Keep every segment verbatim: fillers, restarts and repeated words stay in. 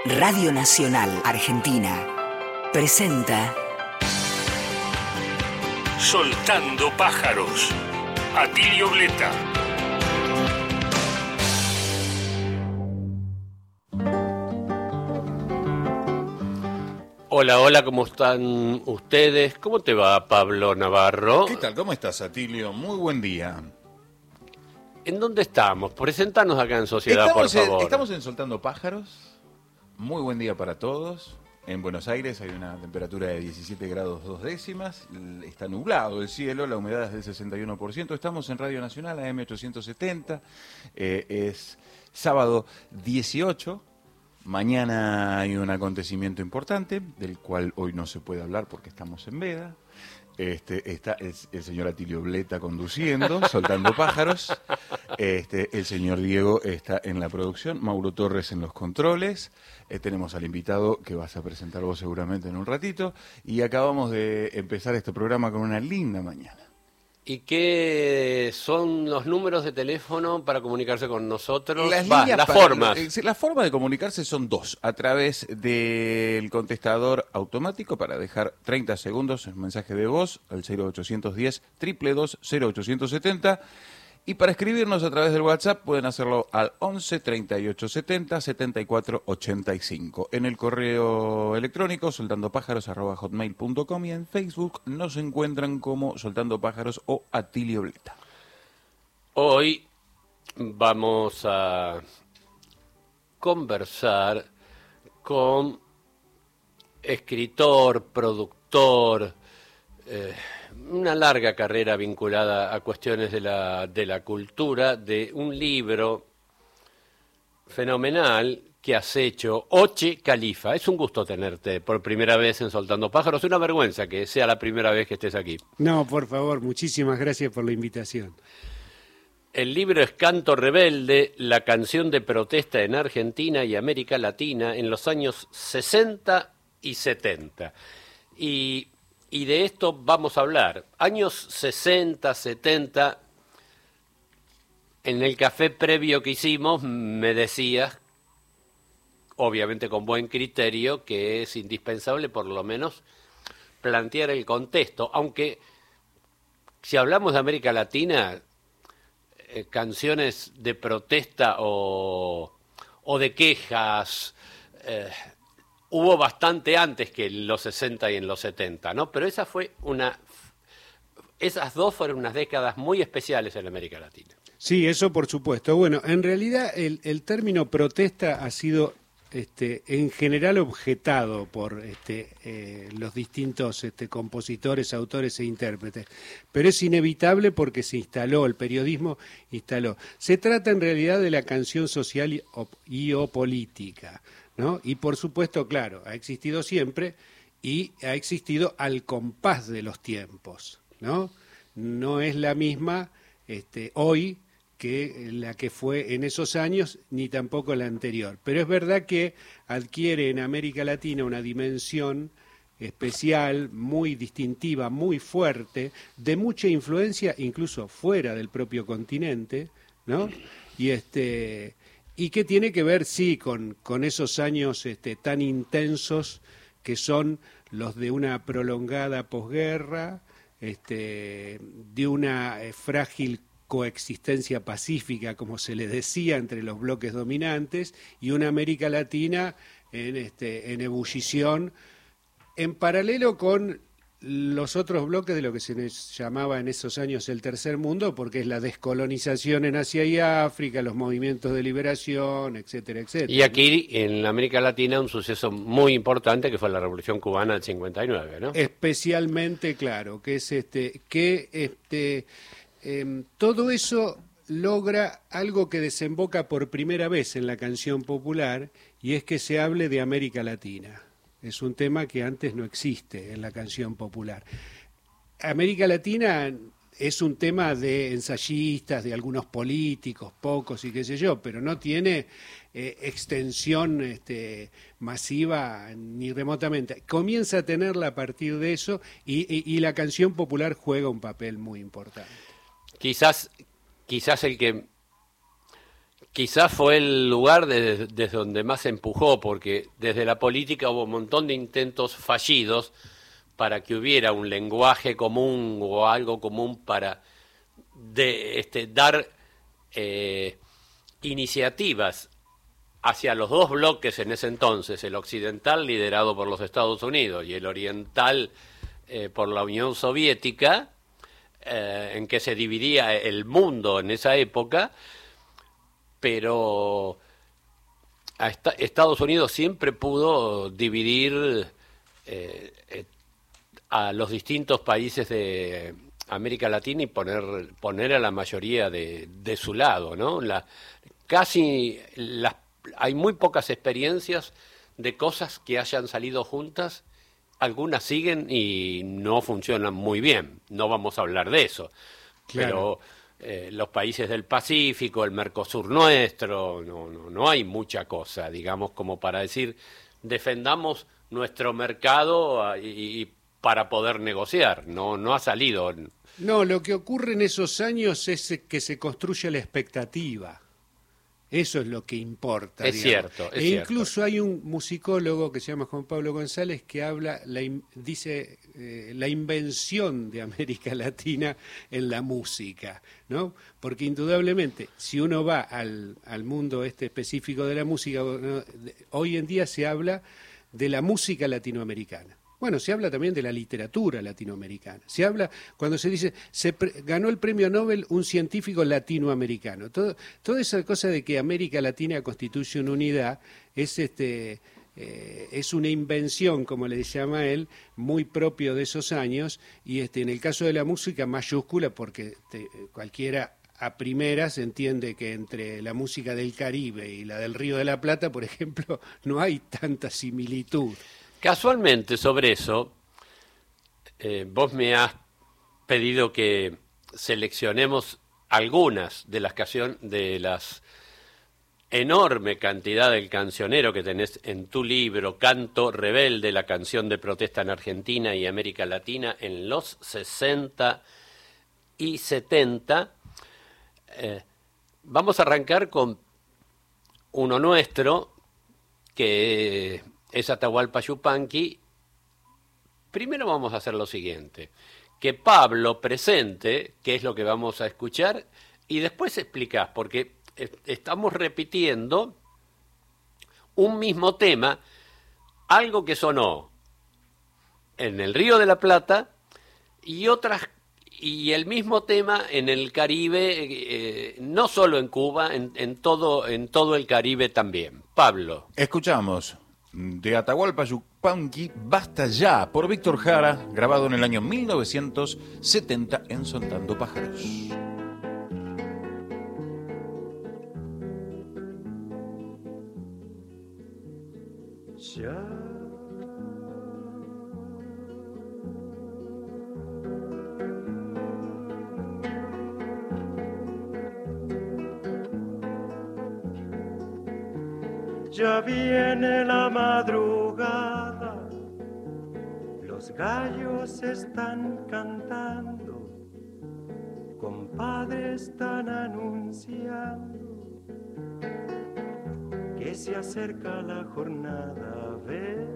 Radio Nacional Argentina presenta Soltando Pájaros, Atilio Bleta. Hola, hola, ¿cómo están ustedes? ¿Cómo te va, Pablo Navarro? ¿Qué tal? ¿Cómo estás, Atilio? Muy buen día. ¿En dónde estamos? Presentanos acá en Sociedad, estamos por favor. En, estamos en Soltando Pájaros. Muy buen día para todos. En Buenos Aires hay una temperatura de diecisiete grados dos décimas. Está nublado el cielo, la humedad es del sesenta y uno por ciento. Estamos en Radio Nacional, A M ochocientos setenta. Eh, es sábado dieciocho. Mañana hay un acontecimiento importante, del cual hoy no se puede hablar porque estamos en veda. Este, está el, el señor Atilio Bleta conduciendo, Soltando Pájaros. Este, el señor Diego está en la producción, Mauro Torres en los controles. Eh, tenemos al invitado que vas a presentar vos seguramente en un ratito. Y acabamos de empezar este programa con una linda mañana. ¿Y qué son los números de teléfono para comunicarse con nosotros? Las, Va, líneas las para, formas. Eh, las formas de comunicarse son dos. A través del contestador automático para dejar treinta segundos en mensaje de voz al cero ochocientos diez, dos dos dos, cero ochocientos setenta. Y para escribirnos a través del WhatsApp pueden hacerlo al once, treinta y ocho setenta, setenta y cuatro ochenta y cinco. En el correo electrónico soltandopájaros arroba hotmail punto com y en Facebook nos encuentran como Soltando Pájaros o Atilio Bleta. Hoy vamos a conversar con escritor, productor, eh, una larga carrera vinculada a cuestiones de la, de la cultura, de un libro fenomenal que has hecho, Oche Califa. Es un gusto tenerte por primera vez en Soltando Pájaros, una vergüenza que sea la primera vez que estés aquí. No, por favor, muchísimas gracias por la invitación. El libro es Canto Rebelde, la canción de protesta en Argentina y América Latina en los años sesenta y setenta. Y... Y de esto vamos a hablar. Años sesenta, setenta, en el café previo que hicimos me decías, obviamente con buen criterio, que es indispensable por lo menos plantear el contexto. Aunque si hablamos de América Latina, eh, canciones de protesta o, o de quejas... Eh, hubo bastante antes que en los sesenta y en los setenta, ¿no? Pero esa fue una, esas dos fueron unas décadas muy especiales en América Latina. Sí, eso por supuesto. Bueno, en realidad el, el término protesta ha sido este, en general objetado por este, eh, los distintos este, compositores, autores e intérpretes, pero es inevitable porque se instaló, el periodismo instaló. Se trata en realidad de la canción social y o, y o política, ¿no? Y por supuesto, claro, ha existido siempre y ha existido al compás de los tiempos, ¿no? No es la misma este, hoy que la que fue en esos años, ni tampoco la anterior. Pero es verdad que adquiere en América Latina una dimensión especial, muy distintiva, muy fuerte, de mucha influencia incluso fuera del propio continente, ¿no? Y este... y que tiene que ver, sí, con, con esos años este, tan intensos que son los de una prolongada posguerra, este, de una eh, frágil coexistencia pacífica, como se le decía, entre los bloques dominantes, y una América Latina en, este, en ebullición, en paralelo con los otros bloques de lo que se les llamaba en esos años el tercer mundo, porque es la descolonización en Asia y África, los movimientos de liberación, etcétera, etcétera. Y aquí, en América Latina, un suceso muy importante que fue la Revolución Cubana del cincuenta y nueve, ¿no? Especialmente, claro, que es este, que este, eh, todo eso logra algo que desemboca por primera vez en la canción popular, y es que se hable de América Latina. Es un tema que antes no existe en la canción popular. América Latina es un tema de ensayistas, de algunos políticos, pocos y qué sé yo, pero no tiene eh, extensión este, masiva ni remotamente. Comienza a tenerla a partir de eso y, y, y la canción popular juega un papel muy importante. Quizás, quizás el que quizás fue el lugar desde, desde donde más se empujó, porque desde la política hubo un montón de intentos fallidos para que hubiera un lenguaje común o algo común para de, este, dar eh, iniciativas hacia los dos bloques en ese entonces, el occidental liderado por los Estados Unidos y el oriental eh, por la Unión Soviética, eh, en que se dividía el mundo en esa época, pero a esta, Estados Unidos siempre pudo dividir eh, eh, a los distintos países de América Latina y poner poner a la mayoría de, de su lado, ¿no? La, casi las, hay muy pocas experiencias de cosas que hayan salido juntas. Algunas siguen y no funcionan muy bien. No vamos a hablar de eso. Claro. Pero eh, los países del Pacífico, el Mercosur nuestro, no, no, no hay mucha cosa, digamos, como para decir defendamos nuestro mercado y, y para poder negociar. No, no ha salido. No, lo que ocurre en esos años es que se construye la expectativa. Eso es lo que importa. Es digamos. cierto, es e cierto. Incluso hay un musicólogo que se llama Juan Pablo González que habla, la, dice, eh, la invención de América Latina en la música, ¿no? Porque indudablemente, si uno va al, al mundo este específico de la música, ¿no? Hoy en día se habla de la música latinoamericana. Bueno, se habla también de la literatura latinoamericana. Se habla, cuando se dice, se pre, ganó el premio Nobel un científico latinoamericano. Todo, toda esa cosa de que América Latina constituye una unidad es, este, eh, es una invención, como le llama él, muy propio de esos años. Y este, en el caso de la música, mayúscula, porque te, cualquiera a primeras entiende que entre la música del Caribe y la del Río de la Plata, por ejemplo, no hay tanta similitud. Casualmente, sobre eso, eh, vos me has pedido que seleccionemos algunas de las canciones, de las enorme cantidad del cancionero que tenés en tu libro, Canto Rebelde, la canción de protesta en Argentina y América Latina en los sesenta y setenta. Eh, vamos a arrancar con uno nuestro, que es Atahualpa Yupanqui. Primero vamos a hacer lo siguiente, que Pablo presente qué es lo que vamos a escuchar y después explicás, porque estamos repitiendo un mismo tema, algo que sonó en el Río de la Plata y otras y el mismo tema en el Caribe, eh, no solo en Cuba, en, en todo en todo el Caribe también. Pablo. Escuchamos de Atahualpa Yupanqui, Basta Ya, por Víctor Jara, grabado en el año mil novecientos setenta en Soltando Pájaros. Ya Ya viene la madrugada, los gallos están cantando, compadre, están anunciando que se acerca la jornada. Ve.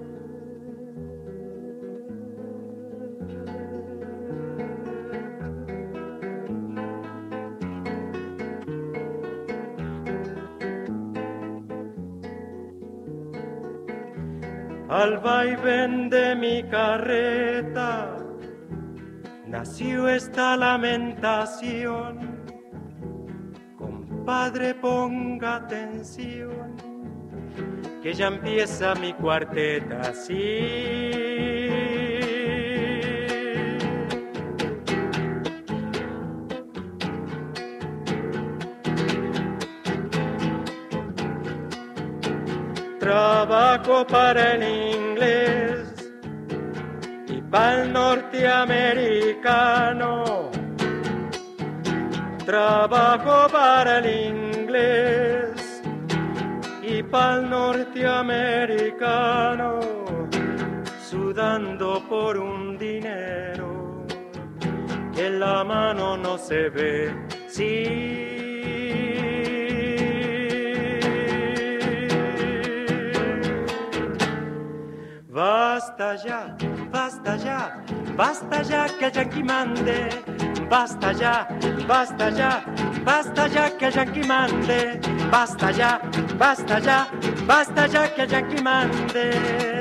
Al vaivén de mi carreta nació esta lamentación. Compadre, ponga atención, que ya empieza mi cuarteta así. Trabajo para el inglés y para el norteamericano. Trabajo para el inglés y para el norteamericano, sudando por un dinero que en la mano no se ve. Sí. Basta ya, basta ya, basta ya que el yanqui mande. Basta ya, basta ya, basta ya que el yanqui mande. Basta ya, basta ya, basta ya que el yanqui mande.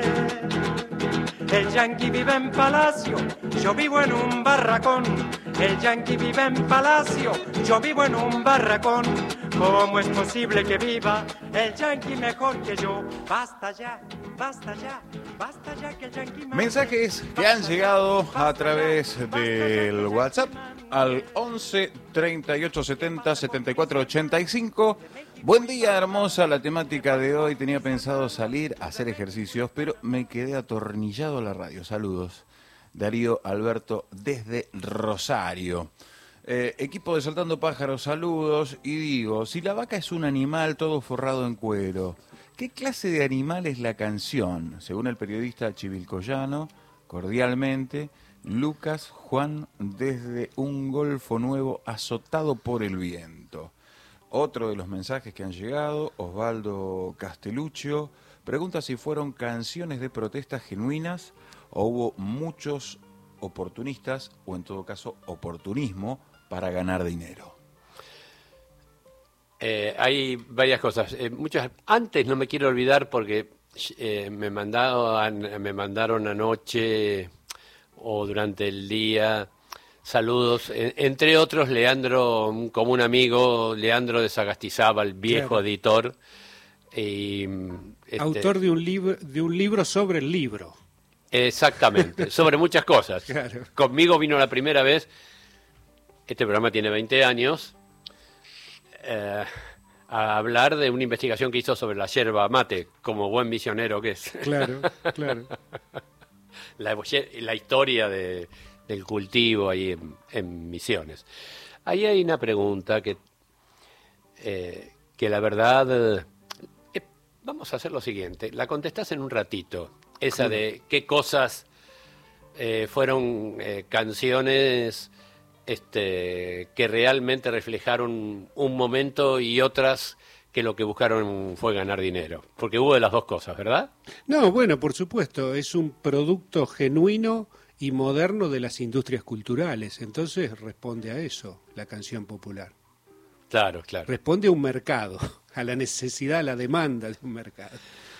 El yanqui vive en palacio, yo vivo en un barracón. El yanqui vive en palacio, yo vivo en un barracón. ¿Cómo es posible que viva el yanqui mejor que yo? Basta ya, basta ya, basta ya que el yanqui mande. Mensajes que han llegado a través del WhatsApp al once treinta y ocho setenta setenta y cuatro ochenta y cinco. Buen día, hermosa. La temática de hoy, tenía pensado salir a hacer ejercicios, pero me quedé atornillado a la radio. Saludos. Darío Alberto desde Rosario. Eh, equipo de Soltando Pájaros, saludos. Y digo, si la vaca es un animal todo forrado en cuero, ¿qué clase de animal es la canción? Según el periodista chivilcoyano, cordialmente, Lucas Juan desde un Golfo Nuevo azotado por el viento. Otro de los mensajes que han llegado, Osvaldo Castelluccio, pregunta si fueron canciones de protestas genuinas o hubo muchos oportunistas, o en todo caso oportunismo, para ganar dinero. Eh, hay varias cosas. Eh, muchas. Antes no me quiero olvidar porque eh, me mandaron, me mandaron anoche o durante el día saludos, en, entre otros Leandro, un común amigo, Leandro de Sagastizábal, viejo claro. editor. Y, este, autor de un libro de un libro sobre el libro. Exactamente, sobre muchas cosas. Claro. Conmigo vino la primera vez, este programa tiene veinte años, eh, a hablar de una investigación que hizo sobre la yerba mate, como buen misionero que es. Claro, claro. La, la historia de, del cultivo ahí en, en Misiones. Ahí hay una pregunta que, eh, que la verdad, eh, vamos a hacer lo siguiente, la contestás en un ratito. Esa de qué cosas eh, fueron eh, canciones este, que realmente reflejaron un momento y otras que lo que buscaron fue ganar dinero. Porque hubo de las dos cosas, ¿verdad? No, bueno, por supuesto, es un producto genuino y moderno de las industrias culturales. Entonces responde a eso la canción popular. Claro, claro. Responde a un mercado, a la necesidad, a la demanda de un mercado.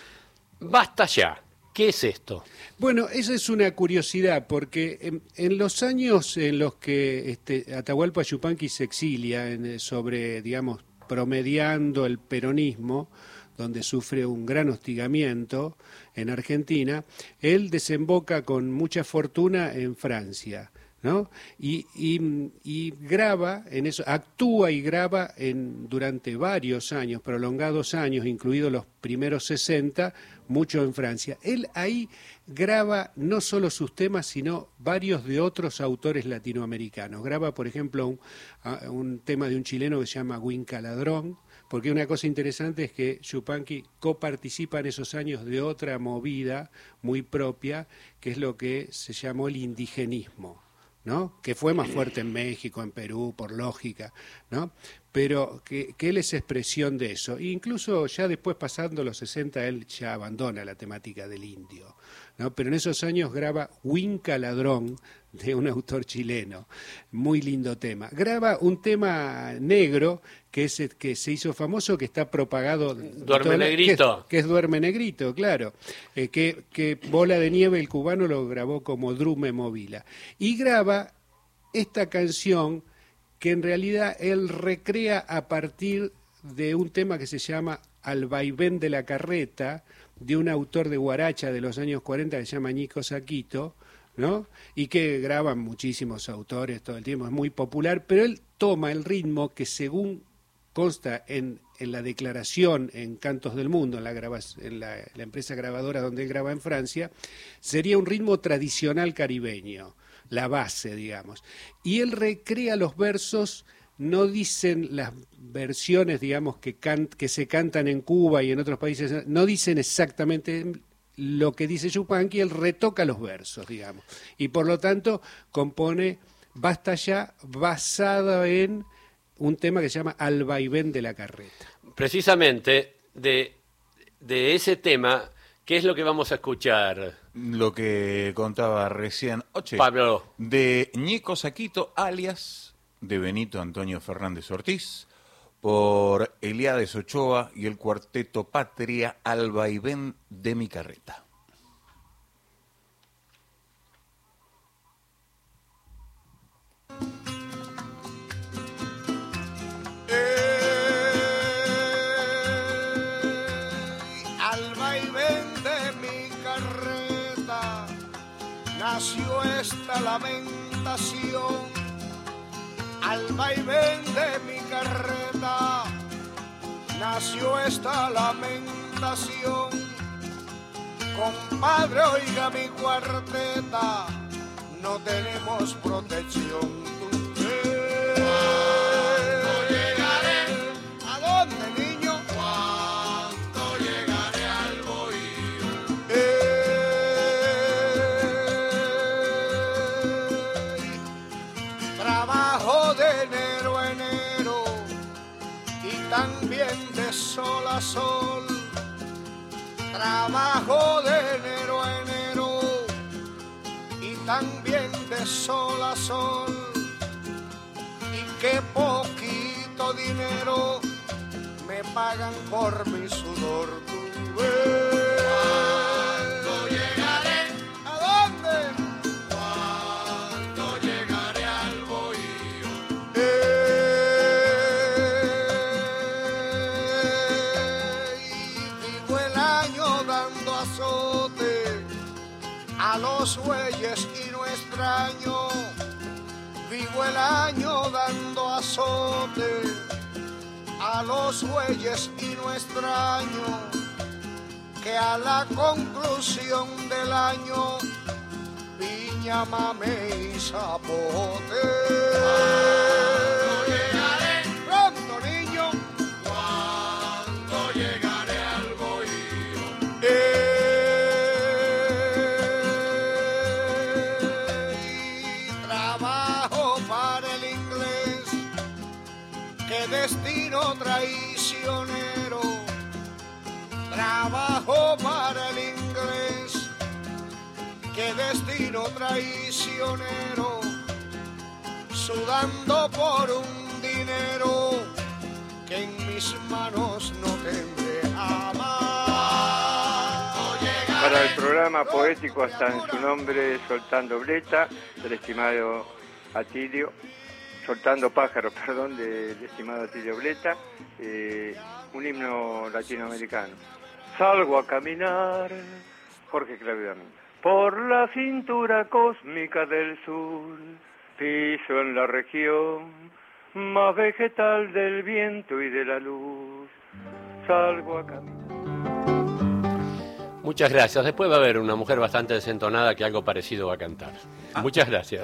Basta ya. ¿Qué es esto? Bueno, esa es una curiosidad, porque en, en los años en los que este, Atahualpa Yupanqui se exilia en, sobre, digamos, promediando el peronismo, donde sufre un gran hostigamiento en Argentina, él desemboca con mucha fortuna en Francia, ¿no? Y, y, y graba en eso, actúa y graba en, durante varios años, prolongados años, incluidos los primeros sesenta, mucho en Francia. Él ahí graba no solo sus temas, sino varios de otros autores latinoamericanos. Graba, por ejemplo, un, un tema de un chileno que se llama Huinca Ladrón, porque una cosa interesante es que Yupanqui coparticipa en esos años de otra movida muy propia, que es lo que se llamó el indigenismo, ¿no? Que fue más fuerte en México, en Perú, por lógica, ¿no? Pero que, que él es expresión de eso. E incluso ya después, pasando los sesenta, él ya abandona la temática del indio, ¿no? Pero en esos años graba Huinca Ladrón, de un autor chileno. Muy lindo tema. Graba un tema negro, que es el que se hizo famoso, que está propagado... Duerme Negrito. Que, que es Duerme Negrito, claro. Eh, que, que Bola de Nieve, el cubano, lo grabó como Drume Movila. Y graba esta canción que en realidad él recrea a partir de un tema que se llama Al vaivén de la carreta, de un autor de guaracha de los años cuarenta que se llama Ñico Saquito, ¿no? Y que graban muchísimos autores todo el tiempo, es muy popular, pero él toma el ritmo que, según consta en, en la declaración en Cantos del Mundo, en, la, graba, en la, la empresa grabadora donde él graba en Francia, sería un ritmo tradicional caribeño, la base, digamos. Y él recrea los versos, no dicen las versiones, digamos, que, can, que se cantan en Cuba y en otros países, no dicen exactamente lo que dice Yupanqui, él retoca los versos, digamos. Y por lo tanto compone Basta ya, basado en un tema que se llama Al vaivén de la carreta. Precisamente de, de ese tema ¿Qué es lo que vamos a escuchar, Lo que contaba recién Oche, Pablo? de Ñico Saquito, alias de Benito Antonio Fernández Ortiz, por Eliades Ochoa y el cuarteto Patria, al vaivén de mi carreta. Al vaivén de mi carreta nació esta lamentación. Al vaivén de mi carreta nació esta lamentación. Compadre, oiga mi cuarteta, no tenemos protección. Sol a sol, trabajo de enero a enero y también de sol a sol, y qué poquito dinero me pagan por mi sudor. ¿Cuándo llegaré? ¿A dónde? ¿Cuándo llegaré al bohío? Eh, a los bueyes y no extraño, vivo el año dando azote a los bueyes y no extraño que a la conclusión del año piña, mame y zapote. ¿Cuándo llegaré? Pronto, niño. ¿Cuándo llegaré al bohío? Eh, Destino traicionero, trabajo para el inglés. Qué destino traicionero, sudando por un dinero que en mis manos no tendré jamás. Para el programa poético hasta en su nombre, Soltando Bleta, del estimado Atilio. Soltando Pájaros, perdón, del de estimado Atilio Bleta, eh, un himno latinoamericano. Salgo a caminar, Jorge Clavión, por la cintura cósmica del sur, piso en la región más vegetal del viento y de la luz. Salgo a caminar. Muchas gracias. Después va a haber una mujer bastante desentonada que algo parecido va a cantar. Ah. Muchas gracias.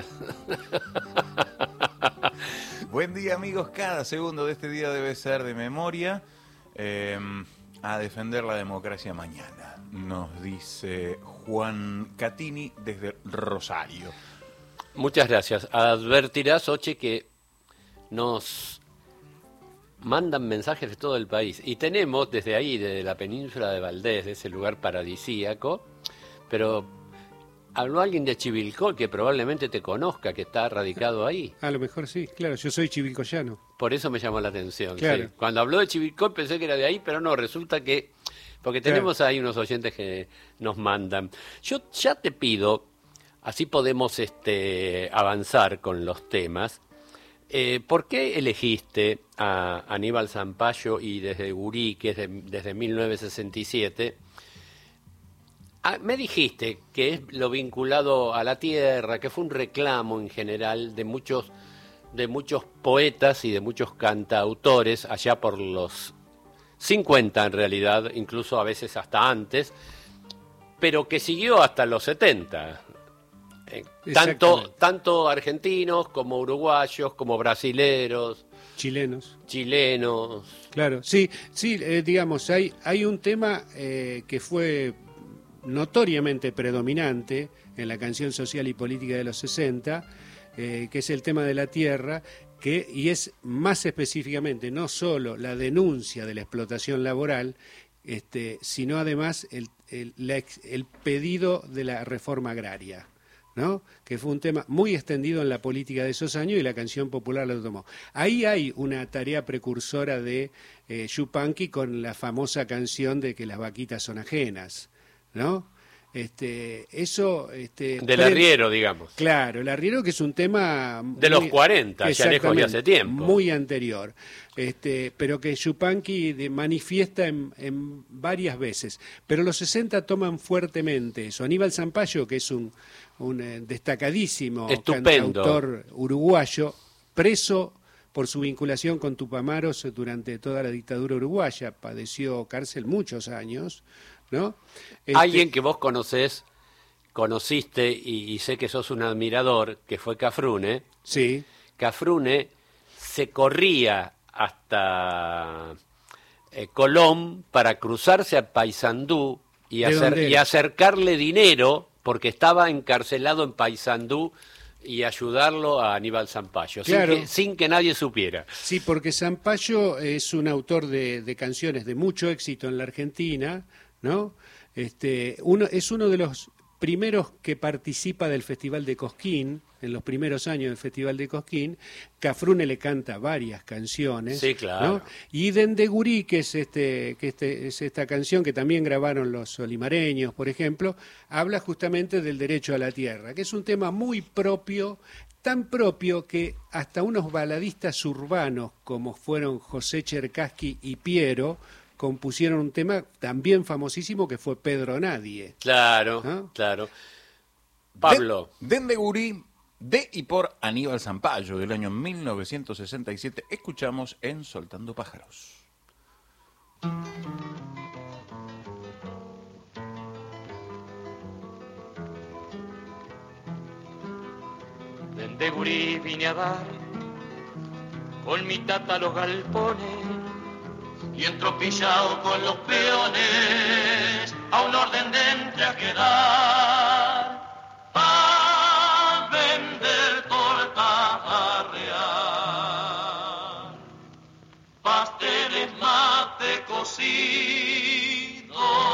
Buen día, amigos. Cada segundo de este día debe ser de memoria. Eh, a defender la democracia mañana, nos dice Juan Catini desde Rosario. Muchas gracias. Advertirás, Oche, que nos mandan mensajes de todo el país. Y tenemos desde ahí, desde la península de Valdés, de ese lugar paradisíaco, pero habló alguien de Chivilcoy que probablemente te conozca, que está radicado ahí. A lo mejor sí, claro, yo soy chivilcoyano. Por eso me llamó la atención. Claro. Sí. Cuando habló de Chivilcoy pensé que era de ahí, pero no, resulta que... Porque tenemos claro. ahí unos oyentes que nos mandan. Yo ya te pido, así podemos este, avanzar con los temas, eh, ¿por qué elegiste a Aníbal Zampayo y desde Gurí, que es de, desde mil novecientos sesenta y siete... Ah, me dijiste que es lo vinculado a la tierra, que fue un reclamo en general de muchos, de muchos poetas y de muchos cantautores allá por los cincuenta en realidad, incluso a veces hasta antes, pero que siguió hasta los setenta. Eh, tanto, tanto argentinos como uruguayos, como brasileros. Chilenos. Chilenos. Claro, sí, sí, eh, digamos, hay, hay un tema eh, que fue notoriamente predominante en la canción social y política de los sesenta, eh, que es el tema de la tierra, que, y es más específicamente no solo la denuncia de la explotación laboral, este, sino además el, el, la, el pedido de la reforma agraria, ¿no? Que fue un tema muy extendido en la política de esos años y la canción popular lo tomó. Ahí hay una tarea precursora de eh, Yupanqui con la famosa canción de que las vaquitas son ajenas, ¿no? Este, eso, este, del arriero, digamos. Claro, el arriero, que es un tema de muy, los cuarenta, ya lejos de hace tiempo. Muy anterior. Este, pero que Yupanqui de, manifiesta en, en varias veces. Pero los sesenta toman fuertemente eso. Aníbal Zampayo, que es un, un eh, destacadísimo Estupendo. cantautor uruguayo, preso por su vinculación con Tupamaros durante toda la dictadura uruguaya, padeció cárcel muchos años, ¿no? Este... Alguien que vos conocés, conociste y, y sé que sos un admirador, que fue Cafrune. Sí. Cafrune se corría hasta eh, Colón para cruzarse a Paysandú y, hacer, y acercarle dinero, porque estaba encarcelado en Paysandú, y ayudarlo a Aníbal Zampayo, claro. sin, que, sin que nadie supiera. Sí, porque Zampayo es un autor de, de canciones de mucho éxito en la Argentina, ¿no? Este, uno, es uno de los primeros que participa del Festival de Cosquín, en los primeros años del Festival de Cosquín. Cafrune le canta varias canciones. Sí, claro. ¿no? Y Dendegurí, que es este, que este, es esta canción que también grabaron los olimareños, por ejemplo, habla justamente del derecho a la tierra, que es un tema muy propio, tan propio que hasta unos baladistas urbanos como fueron José Cherkassky y Piero compusieron un tema también famosísimo que fue Pedro Nadie. Claro, ¿no? Claro. Pablo. Dendegurí, de y por Aníbal Zampayo, del año mil novecientos sesenta y siete, escuchamos en Soltando Pájaros. Dendegurí vine a dar con mi tata los galpones y entropillado con los peones a un orden de entre a quedar pa' vender torta real, pasteles mate cocido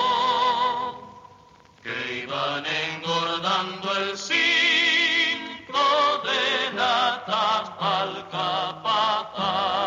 que iban engordando el cinto de latas al capataz.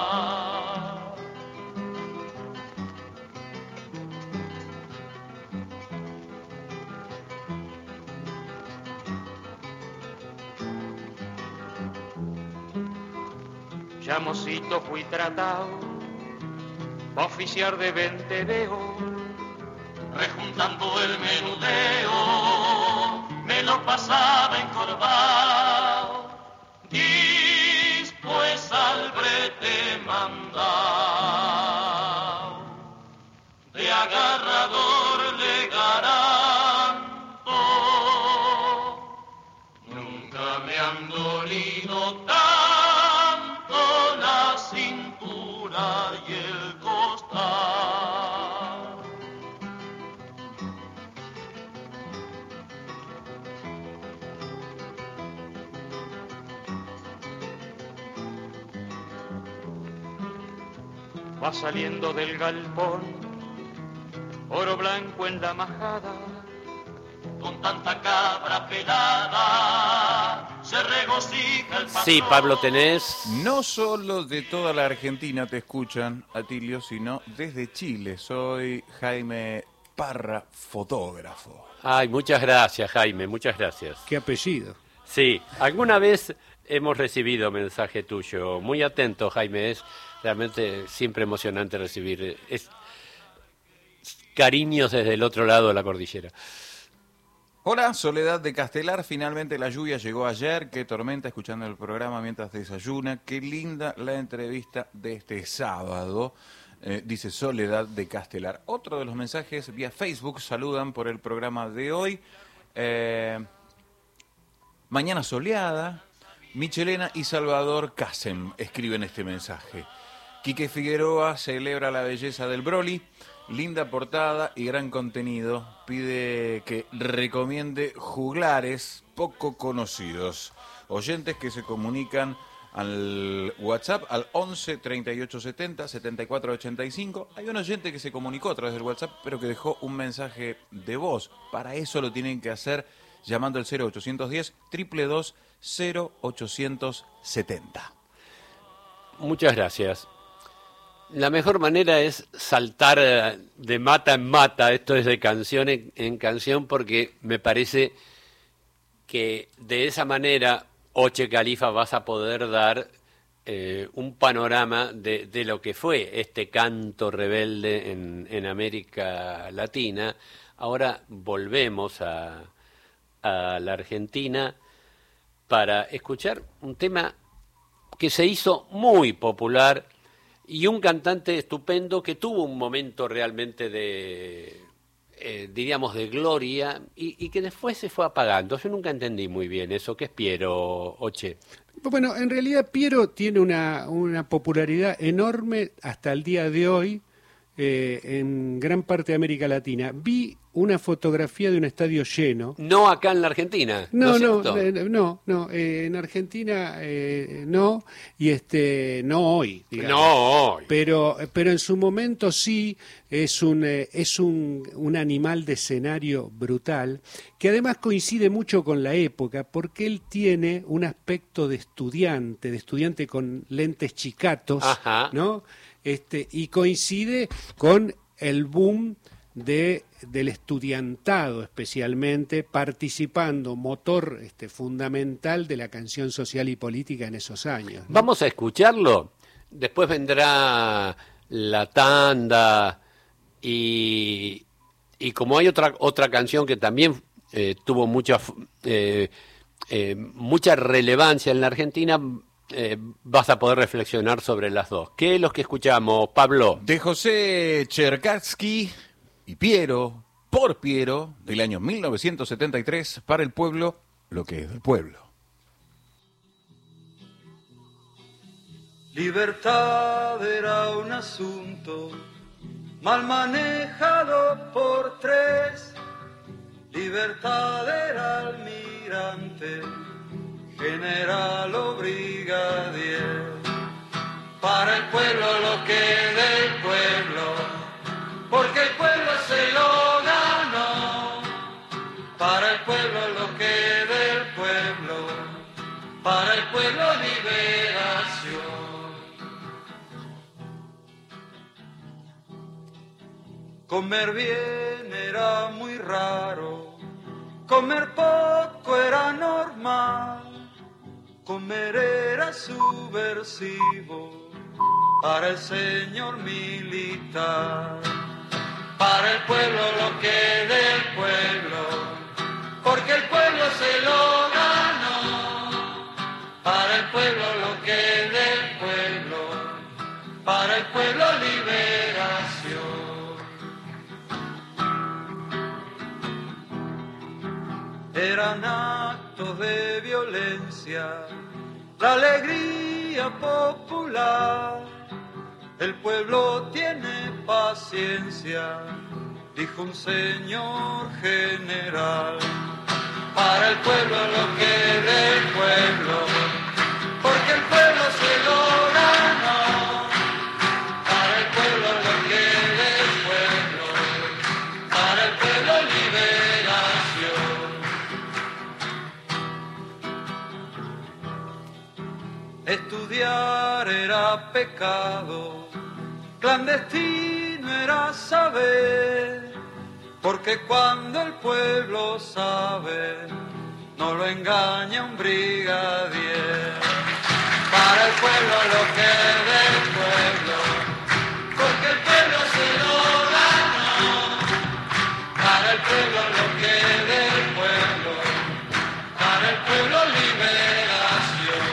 Ya mocito fui tratado pa' oficiar de venteveo, rejuntando el menudeo, me lo pasaba encorvado, después al brete mandado, de agarrador le garanto, nunca me han dolido tanto la cintura y el costal. Va saliendo del galpón, oro blanco en la majada, con tanta cabra pelada, se regocija el patrón. Sí, Pablo, tenés... No solo de toda la Argentina te escuchan, Atilio, sino desde Chile. Soy Jaime Parra, fotógrafo. Ay, muchas gracias, Jaime, muchas gracias. ¿Qué apellido? Sí, alguna vez hemos recibido mensaje tuyo. Muy atento, Jaime, es realmente siempre emocionante recibir es, cariños desde el otro lado de la cordillera. Hola, Soledad de Castelar. Finalmente la lluvia llegó ayer. Qué tormenta, escuchando el programa mientras desayuna. Qué linda la entrevista de este sábado, eh, dice Soledad de Castelar. Otro de los mensajes vía Facebook saludan por el programa de hoy. Eh, mañana soleada. Michelena y Salvador Casem escriben este mensaje. Quique Figueroa celebra la belleza del Broly. Linda portada y gran contenido. Pide que recomiende juglares poco conocidos. Oyentes que se comunican al WhatsApp al once treinta y ocho setenta setenta y cuatro ochenta y cinco. Hay un oyente que se comunicó a través del WhatsApp, pero que dejó un mensaje de voz. Para eso lo tienen que hacer llamando al cero ochocientos diez, dos dos dos, cero ochocientos setenta. Muchas gracias. La mejor manera es saltar de mata en mata, esto es de canción en, en canción, porque me parece que de esa manera, Oche Califa, vas a poder dar eh, un panorama de, de lo que fue este canto rebelde en, en América Latina. Ahora volvemos a, a la Argentina para escuchar un tema que se hizo muy popular y un cantante estupendo que tuvo un momento realmente de, eh, diríamos, de gloria y, y que después se fue apagando. Yo nunca entendí muy bien eso. ¿Qué es Piero, Oche? Bueno, en realidad Piero tiene una, una popularidad enorme hasta el día de hoy eh, en gran parte de América Latina. Vi una fotografía de un estadio lleno. No acá en la Argentina. No, no, no, eh, no, no eh, en Argentina eh, no, y este no hoy, digamos. No hoy. Pero, pero en su momento sí es un eh, es un, un animal de escenario brutal, que además coincide mucho con la época, porque él tiene un aspecto de estudiante, de estudiante con lentes chicatos, Ajá. ¿no? Este, y coincide con el boom de del estudiantado, especialmente participando, motor este, fundamental de la canción social y política en esos años, ¿no? Vamos a escucharlo. Después vendrá la tanda y, y como hay otra otra canción que también eh, tuvo mucha eh, eh, mucha relevancia en la Argentina, eh, vas a poder reflexionar sobre las dos. ¿Qué es lo que escuchamos, Pablo? De José Cherkatsky y Piero, por Piero, del año mil novecientos setenta y tres, para el pueblo, lo que es del pueblo. Libertad era un asunto mal manejado por tres. Libertad era almirante, general o brigadier. Para el pueblo lo que del pueblo, porque el pueblo se lo ganó. Para el pueblo lo que del pueblo, para el pueblo liberación. Comer bien era muy raro, comer poco era normal, comer era subversivo para el señor militar. Para el pueblo lo que del pueblo, porque el pueblo se lo ganó. Para el pueblo lo que del pueblo, para el pueblo liberación. Eran actos de violencia, la alegría popular. El pueblo tiene paciencia, dijo un señor general. Para el pueblo lo que del pueblo, porque el pueblo se lo ganó. Para el pueblo lo que del pueblo, para el pueblo liberación. Estudiar era pecado, clandestino era saber, porque cuando el pueblo sabe, no lo engaña un brigadier. Para el pueblo lo que del pueblo, porque el pueblo se lo ganó. Para el pueblo lo que del pueblo, para el pueblo liberación.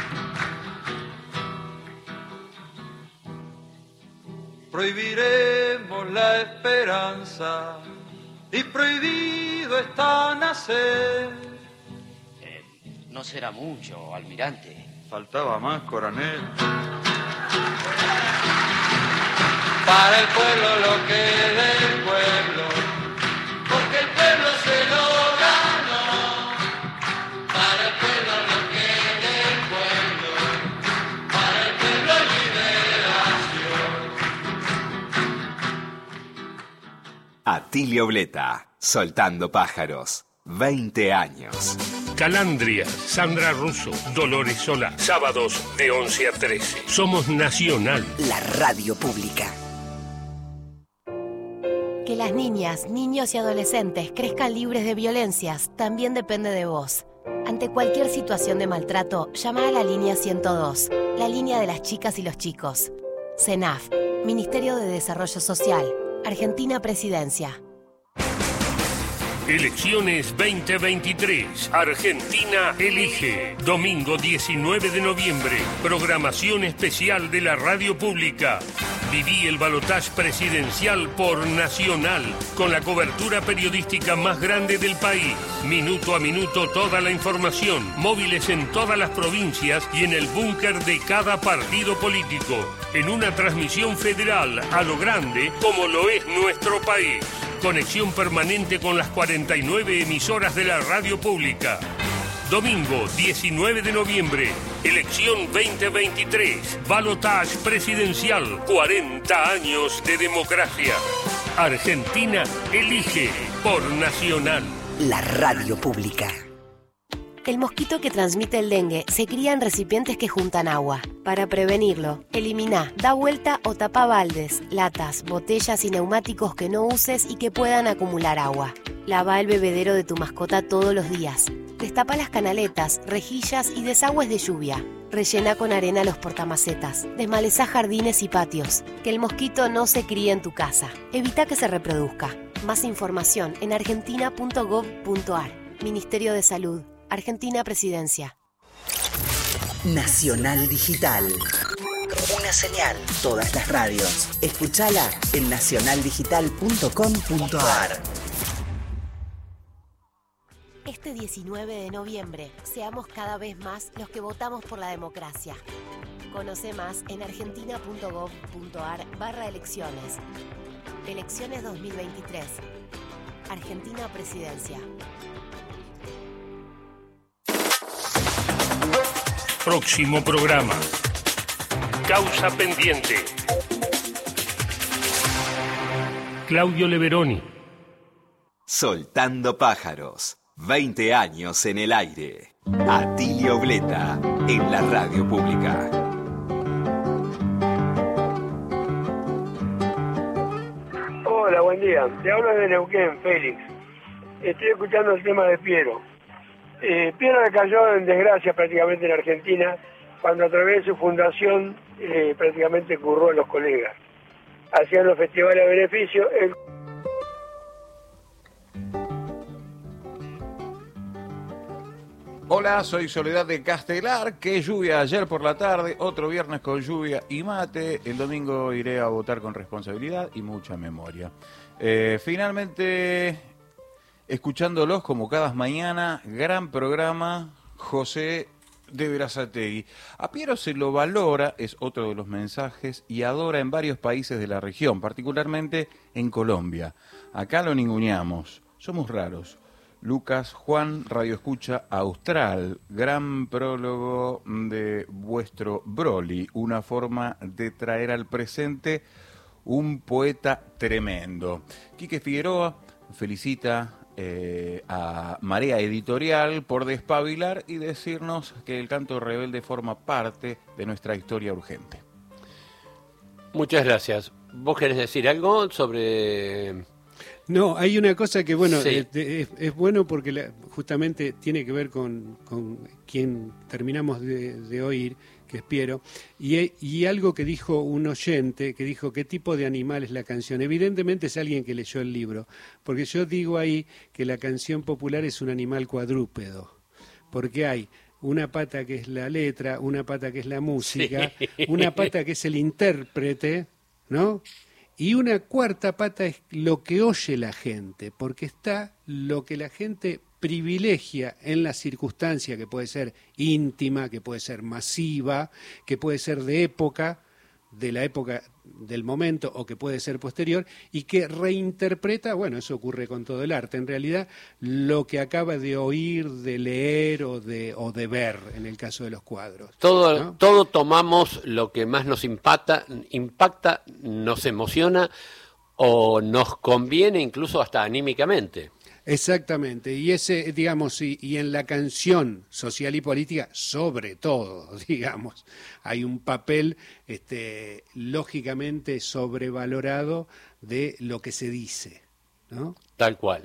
Prohibiremos la esperanza y prohibido está nacer. Eh, no será mucho, almirante. Faltaba más, coronel. Para el pueblo lo que del pueblo, porque el pueblo se lo ganó. Para el pueblo lo que del pueblo, Atilio Bleta, Soltando Pájaros, veinte años. Calandria, Sandra Russo, Dolores Solá. Sábados de once a trece. Somos Nacional. La radio pública. Que las niñas, niños y adolescentes crezcan libres de violencias también depende de vos. Ante cualquier situación de maltrato, llama a la línea ciento dos, la línea de las chicas y los chicos. CENAF, Ministerio de Desarrollo Social, Argentina Presidencia. Elecciones veinte veintitrés. Argentina elige. Domingo diecinueve de noviembre. Programación especial de la radio pública. Viví el balotaje presidencial por Nacional, con la cobertura periodística más grande del país. Minuto a minuto toda la información. Móviles en todas las provincias y en el búnker de cada partido político. En una transmisión federal a lo grande como lo es nuestro país. Conexión permanente con las cuarenta y nueve emisoras de la radio pública. Domingo diecinueve de noviembre, elección veinte veintitrés, balotaje presidencial, cuarenta años de democracia. Argentina elige por Nacional. La radio pública. El mosquito que transmite el dengue se cría en recipientes que juntan agua. Para prevenirlo, elimina, da vuelta o tapa baldes, latas, botellas y neumáticos que no uses y que puedan acumular agua. Lava el bebedero de tu mascota todos los días. Destapa las canaletas, rejillas y desagües de lluvia. Rellena con arena los portamacetas. Desmalezá jardines y patios. Que el mosquito no se críe en tu casa. Evita que se reproduzca. Más información en argentina punto gov punto ar. Ministerio de Salud. Argentina Presidencia. Nacional Digital. Una señal. Todas las radios. Escuchala en nacional digital punto com punto ar. Este diecinueve de noviembre, seamos cada vez más los que votamos por la democracia. Conoce más en argentina punto gov punto ar barra elecciones. Elecciones dos mil veintitrés. Argentina Presidencia. Próximo programa. Causa pendiente. Claudio Leveroni. Soltando Pájaros, veinte años en el aire. Atilio Bleta, en la radio pública. Hola, buen día. Te hablo de Neuquén, Félix. Estoy escuchando el tema de Piero. Eh, Piero cayó en desgracia prácticamente en Argentina cuando a través de su fundación eh, prácticamente curró a los colegas. Hacían los festivales a beneficio. El... Hola, soy Soledad de Castelar. Qué lluvia ayer por la tarde, otro viernes con lluvia y mate. El domingo iré a votar con responsabilidad y mucha memoria. Eh, finalmente... Escuchándolos como cada mañana, gran programa, José de Berazategui. A Piero se lo valora, es otro de los mensajes, y adora en varios países de la región, particularmente en Colombia. Acá lo ninguneamos, somos raros. Lucas Juan, Radio Escucha Austral, gran prólogo de vuestro Broly, una forma de traer al presente un poeta tremendo. Quique Figueroa felicita Eh, a Marea Editorial por despabilar y decirnos que el canto rebelde forma parte de nuestra historia urgente. Muchas gracias. ¿Vos querés decir algo sobre...? No, hay una cosa que, bueno, Sí. es, es- es bueno porque la- justamente tiene que ver con, con quien terminamos de, de oír, que es Piero, y, he- y algo que dijo un oyente, que dijo qué tipo de animal es la canción. Evidentemente es alguien que leyó el libro, porque yo digo ahí que la canción popular es un animal cuadrúpedo, porque hay una pata que es la letra, una pata que es la música, Sí. una pata que es el intérprete, ¿no? Y una cuarta pata es lo que oye la gente, porque está lo que la gente privilegia en la circunstancia, que puede ser íntima, que puede ser masiva, que puede ser de época, de la época del momento, o que puede ser posterior, y que reinterpreta, bueno, eso ocurre con todo el arte, en realidad, lo que acaba de oír, de leer o de, o de ver, en el caso de los cuadros. Todo, ¿no? todo tomamos lo que más nos impacta, impacta, nos emociona o nos conviene incluso hasta anímicamente. Exactamente, y ese, digamos, y, y en la canción social y política, sobre todo, digamos, hay un papel este, lógicamente sobrevalorado de lo que se dice, ¿no? Tal cual.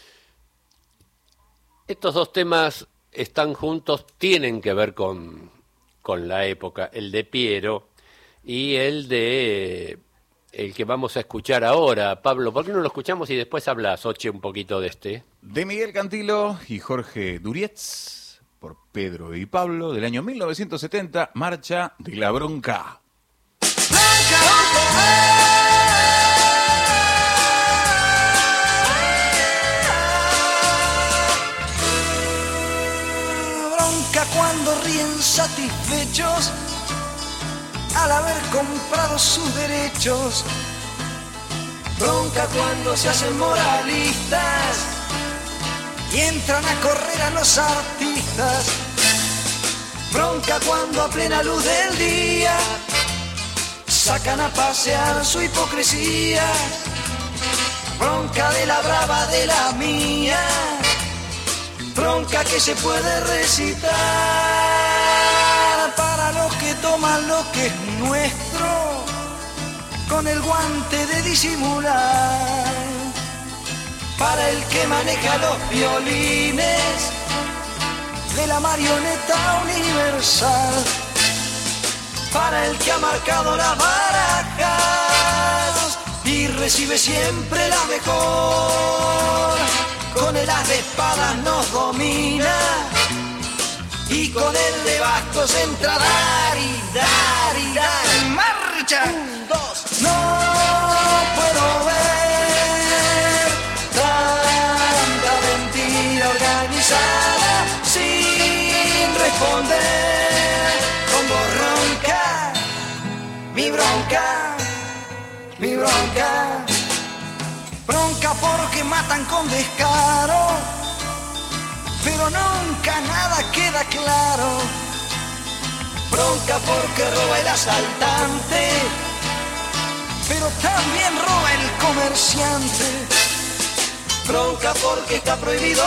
Estos dos temas están juntos, tienen que ver con, con la época, el de Piero y el de... el que vamos a escuchar ahora. Pablo, ¿por qué no lo escuchamos y después hablas, Oche, un poquito de este? De Miguel Cantilo y Jorge Durietz, por Pedro y Pablo, del año mil novecientos setenta, Marcha de la Bronca. Bronca cuando ríen satisfechos al haber comprado sus derechos. Bronca cuando se hacen moralistas y entran a correr a los artistas. Bronca cuando a plena luz del día sacan a pasear su hipocresía. Bronca de la brava de la mía, bronca que se puede recitar para los que toman lo que es nuestro con el guante de disimular, para el que maneja los violines de la marioneta universal, para el que ha marcado las barajas y recibe siempre la mejor. Con el as de espadas nos domina y con el de bastos entra a dar y dar y dar. ¡Marcha! Un, dos. No puedo ver tanta mentira organizada sin responder con voz ronca. Mi bronca, mi bronca. Bronca porque matan con descaro, pero nunca nada queda claro. Bronca porque roba el asaltante, pero también roba el comerciante. Bronca porque está prohibido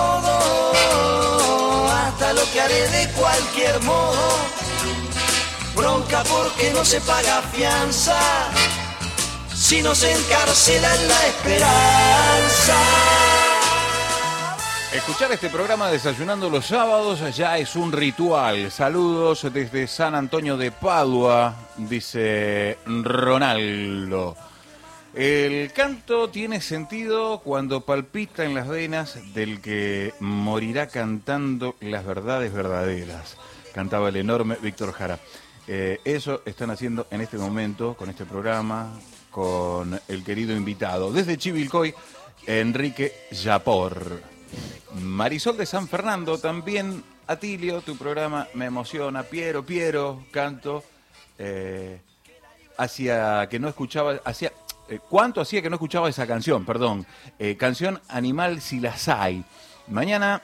todo, hasta lo que haré de cualquier modo. Bronca porque no se paga fianza, si no se encarcela en la esperanza. Escuchar este programa desayunando los sábados ya es un ritual. Saludos desde San Antonio de Padua, dice Ronaldo. El canto tiene sentido cuando palpita en las venas del que morirá cantando las verdades verdaderas. Cantaba el enorme Víctor Jara. Eh, eso están haciendo en este momento con este programa, con el querido invitado. Desde Chivilcoy, Enrique Yapor. Marisol de San Fernando, también Atilio, tu programa me emociona. Piero, Piero, canto. Eh, hacía que no escuchaba, hacía, eh, ¿cuánto hacía que no escuchaba esa canción? Perdón. Eh, canción Animal si las hay. Mañana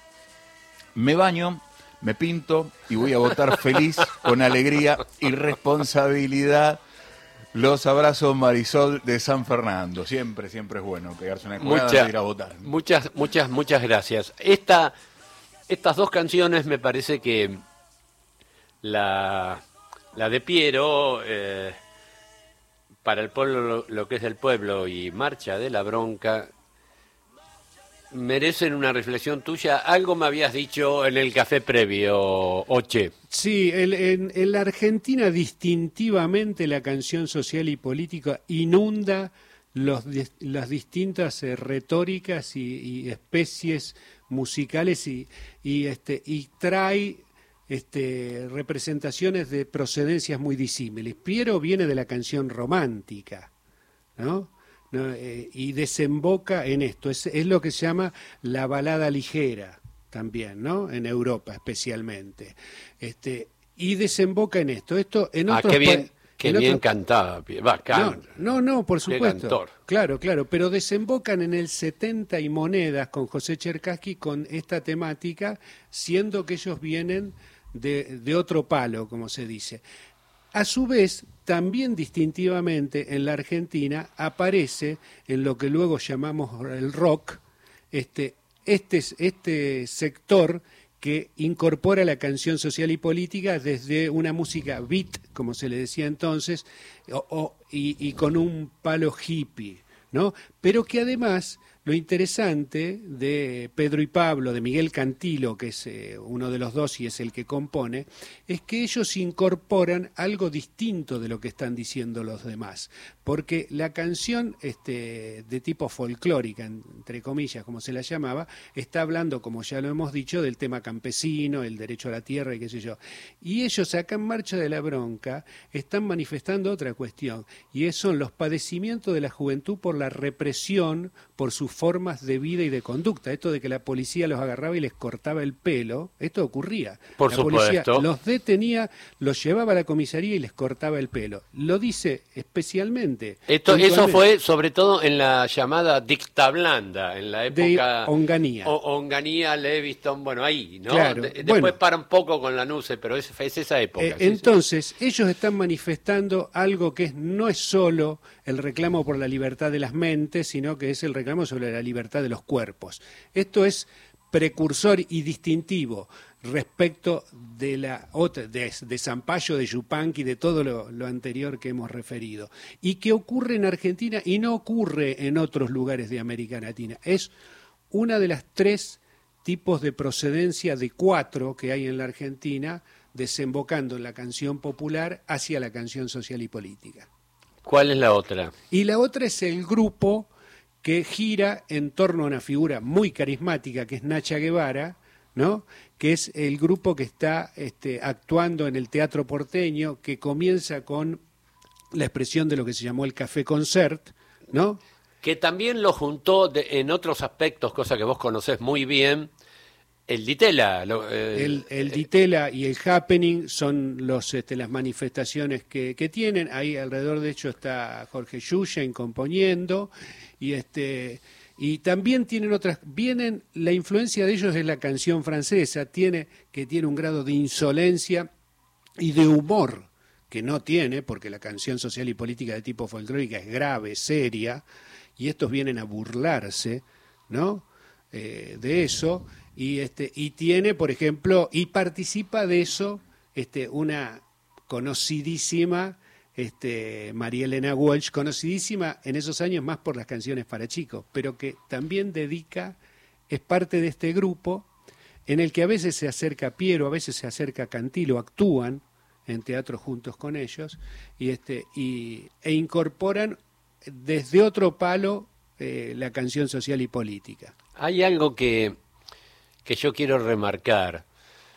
me baño, me pinto y voy a votar feliz, con alegría y responsabilidad. Los abrazos, Marisol de San Fernando. Siempre, siempre es bueno pegarse una jugada Mucha, de ir a votar. Muchas, muchas, muchas gracias. Esta, estas dos canciones me parece que la, la de Piero, eh, para el pueblo lo, lo que es el pueblo, y Marcha de la Bronca, merecen una reflexión tuya. Algo me habías dicho en el café previo, Oche. Sí, el, en, en la Argentina distintivamente la canción social y política inunda los, las distintas eh, retóricas y, y especies musicales y, y, este, y trae este, representaciones de procedencias muy disímiles. Piero viene de la canción romántica, ¿no? ¿No? Eh, y desemboca en esto, es, es lo que se llama la balada ligera también, ¿no? En Europa especialmente, este, y desemboca en esto, esto en ah, otros qué bien, pa- qué en bien otros... cantaba, va, can... no, no, no, por supuesto, cantor. claro, claro, pero desembocan en el setenta y monedas con José Cherkassky con esta temática, siendo que ellos vienen de, de otro palo, como se dice. A su vez, también distintivamente en la Argentina aparece en lo que luego llamamos el rock, este, este, este sector que incorpora la canción social y política desde una música beat, como se le decía entonces, o, o, y, y con un palo hippie, ¿no? Pero que además lo interesante de Pedro y Pablo, de Miguel Cantilo, que es eh, uno de los dos y es el que compone, es que ellos incorporan algo distinto de lo que están diciendo los demás. Porque la canción este, de tipo folclórica, entre comillas, como se la llamaba, está hablando, como ya lo hemos dicho, del tema campesino, el derecho a la tierra y qué sé yo. Y ellos acá en Marcha de la Bronca están manifestando otra cuestión, y son los padecimientos de la juventud por la represión, por sus formas de vida y de conducta. Esto de que la policía los agarraba y les cortaba el pelo, esto ocurría. Por la supuesto. Policía los detenía, los llevaba a la comisaría y les cortaba el pelo. Lo dice especialmente. Esto, eso fue sobre todo en la llamada dicta blanda, en la época... de Onganía. O, Onganía, Leviston, bueno, ahí, ¿no? Claro, De, después bueno. para un poco con la N U C E, pero es, es esa época. Eh, sí, entonces, sí. Ellos están manifestando algo que es, no es solo el reclamo por la libertad de las mentes, sino que es el reclamo sobre la libertad de los cuerpos. Esto es precursor y distintivo respecto de la otra, de, de Zampayo, de Yupanqui, de todo lo, lo anterior que hemos referido, y que ocurre en Argentina y no ocurre en otros lugares de América Latina. Es una de las tres tipos de procedencia de cuatro que hay en la Argentina, desembocando en la canción popular hacia la canción social y política. ¿Cuál es la otra? Y la otra es el grupo que gira en torno a una figura muy carismática, que es Nacha Guevara, ¿no? Que es el grupo que está este, actuando en el teatro porteño, que comienza con la expresión de lo que se llamó el Café Concert, ¿no? Que también lo juntó de, en otros aspectos, cosa que vos conocés muy bien, el Ditela. Lo, eh, el, el Ditela y el Happening son los, este, las manifestaciones que, que tienen. Ahí alrededor, de hecho, está Jorge Yuyen componiendo, y este... Y también tienen otras, vienen, la influencia de ellos es la canción francesa, tiene, que tiene un grado de insolencia y de humor que no tiene, porque la canción social y política de tipo folclórica es grave, seria, y estos vienen a burlarse, ¿no? Eh, de eso, y este, y tiene, por ejemplo, y participa de eso, este, una conocidísima Este, María Elena Walsh, conocidísima en esos años más por las canciones para chicos, pero que también dedica, es parte de este grupo en el que a veces se acerca Piero, a veces se acerca Cantilo, actúan en teatro juntos con ellos, y este y, e incorporan desde otro palo eh, la canción social y política. Hay algo que, que yo quiero remarcar.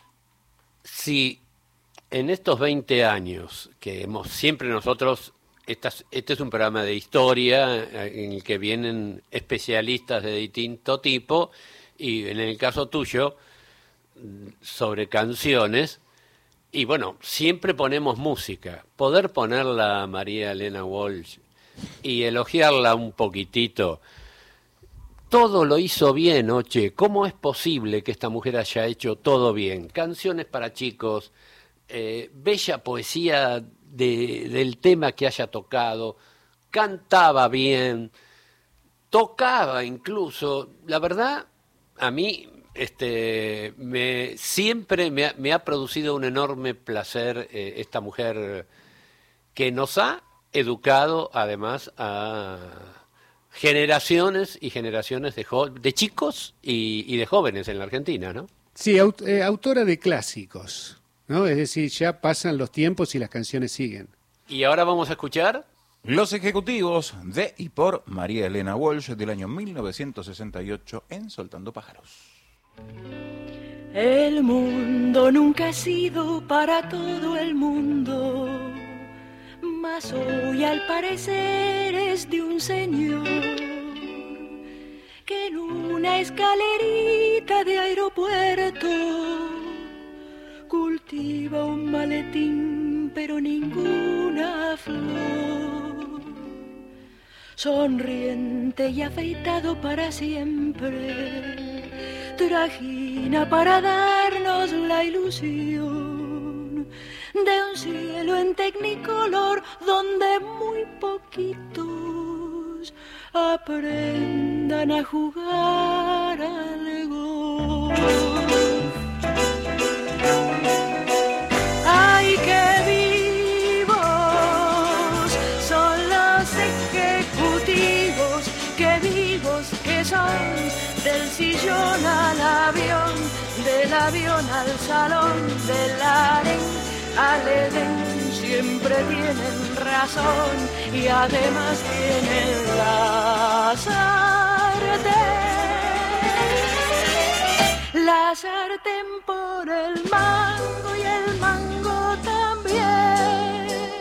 Si en estos veinte años que hemos siempre nosotros, estas, este es un programa de historia en el que vienen especialistas de distinto tipo, y en el caso tuyo, sobre canciones, y bueno, siempre ponemos música. Poder ponerla a María Elena Walsh y elogiarla un poquitito, todo lo hizo bien, oye, ¿cómo es posible que esta mujer haya hecho todo bien? Canciones para chicos, Eh, bella poesía de, del tema que haya tocado, cantaba bien, tocaba incluso. La verdad, a mí este, me, siempre me ha, me ha producido un enorme placer eh, esta mujer que nos ha educado además a generaciones y generaciones de, jo- de chicos y, y de jóvenes en la Argentina, ¿no? Sí, aut- eh, autora de clásicos, ¿no? Es decir, ya pasan los tiempos y las canciones siguen. Y ahora vamos a escuchar Los Ejecutivos de y por María Elena Walsh, del año mil novecientos sesenta y ocho, en Soltando Pájaros. El mundo nunca ha sido para todo el mundo, mas hoy al parecer es de un señor que en una escalerita de aeropuerto cultiva un maletín, pero ninguna flor. Sonriente y afeitado para siempre, trajina para darnos la ilusión de un cielo en tecnicolor donde muy poquitos aprendan a jugar al golf. ¡Ay, qué vivos son los ejecutivos! ¡Qué vivos que son! Del sillón al avión, del avión al salón, del harén al Edén, siempre tienen razón y además tienen la sartén. La sartén por el mango y el mango también.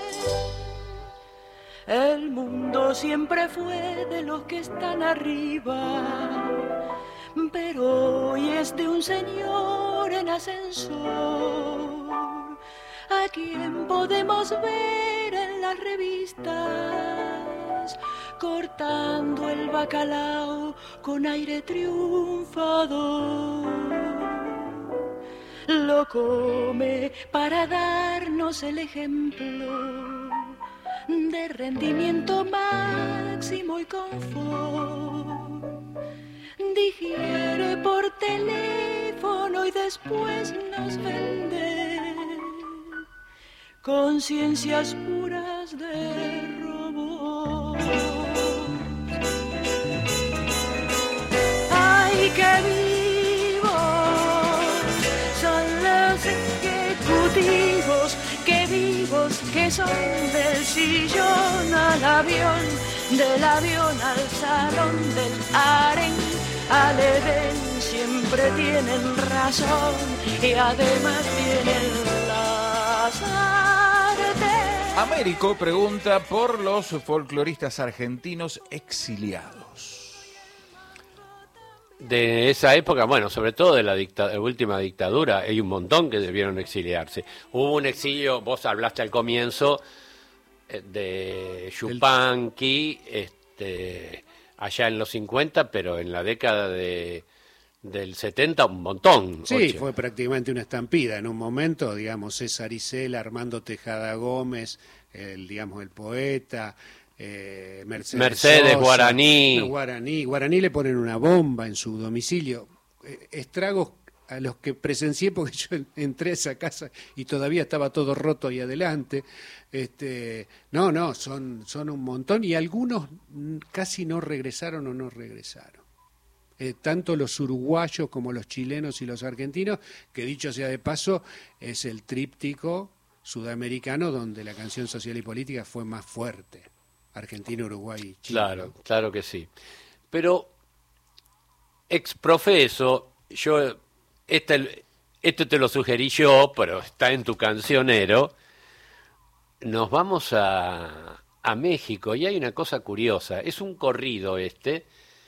El mundo siempre fue de los que están arriba, pero hoy es de un señor en ascensor, a quien podemos ver en las revistas cortando el bacalao con aire triunfador. Lo come para darnos el ejemplo de rendimiento máximo y confort. Digiere por teléfono y después nos vende conciencias puras de robot. ¡Ay, qué vivos son los ejecutivos! ¡Qué vivos que son! Del sillón al avión, del avión al salón, del harén al Edén, siempre tienen razón y además tienen la sartén. Américo pregunta por los folcloristas argentinos exiliados. De esa época, bueno, sobre todo de la, dicta- la última dictadura, hay un montón que debieron exiliarse. Hubo un exilio, vos hablaste al comienzo, eh, de Yupanqui, este, allá en los cincuenta, pero en la década de, del setenta un montón. Sí, ocho. fue prácticamente una estampida. En un momento, digamos, César Isela, Armando Tejada Gómez, el, digamos, el poeta... Eh, Mercedes, Mercedes Sosa, Guaraní. no, Guaraní. Guaraní le ponen una bomba en su domicilio. Eh, estragos a los que presencié porque yo entré a esa casa y todavía estaba todo roto ahí adelante. Este, no, no, son, son un montón y algunos casi no regresaron o no regresaron. Eh, tanto los uruguayos como los chilenos y los argentinos, que dicho sea de paso, es el tríptico sudamericano donde la canción social y política fue más fuerte. Argentina, Uruguay y Chile. Claro, claro que sí. Pero, exprofeso, yo, este, esto te lo sugerí yo, pero está en tu cancionero, nos vamos a, a México y hay una cosa curiosa, es un corrido este,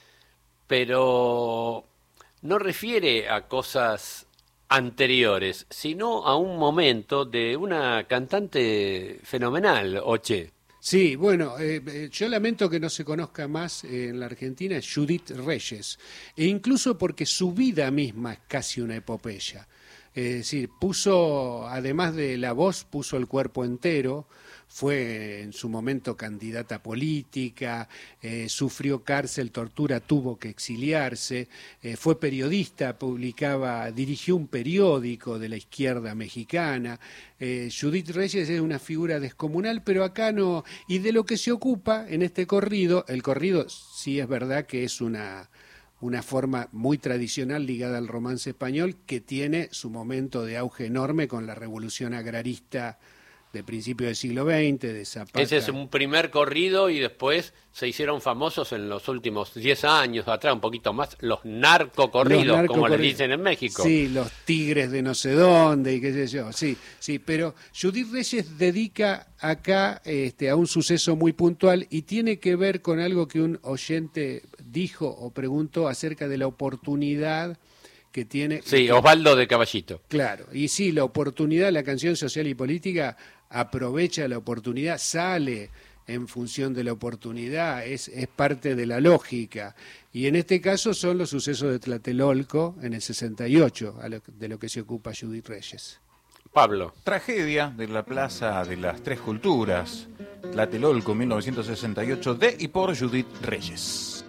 pero no refiere a cosas anteriores, sino a un momento de una cantante fenomenal, Oche. Sí, bueno, eh, yo lamento que no se conozca más eh, en la Argentina es Judith Reyes, e incluso porque su vida misma es casi una epopeya. Es decir, puso, además de la voz, puso el cuerpo entero, fue en su momento candidata política, eh, sufrió cárcel, tortura, tuvo que exiliarse, eh, fue periodista, publicaba, dirigió un periódico de la izquierda mexicana. Eh, Judith Reyes es una figura descomunal, pero acá no, y de lo que se ocupa en este corrido, el corrido sí es verdad que es una... una forma muy tradicional ligada al romance español que tiene su momento de auge enorme con la revolución agrarista de principios del siglo veinte, de Zapata. Ese es un primer corrido y después se hicieron famosos en los últimos diez años atrás, un poquito más, los narcocorridos, Los narco como le corridos. dicen en México. Sí, los tigres de no sé dónde y qué sé yo, sí, sí, pero Judith Reyes dedica acá este, a un suceso muy puntual y tiene que ver con algo que un oyente dijo o preguntó acerca de la oportunidad que tiene... Sí, que, Osvaldo de Caballito. Claro, y sí, la oportunidad, la canción social y política aprovecha la oportunidad, sale en función de la oportunidad, es, es parte de la lógica. Y en este caso son los sucesos de Tlatelolco en el sesenta y ocho, a lo, de lo que se ocupa Judith Reyes. Pablo. Tragedia de la Plaza de las Tres Culturas, Tlatelolco, mil novecientos sesenta y ocho, de y por Judith Reyes.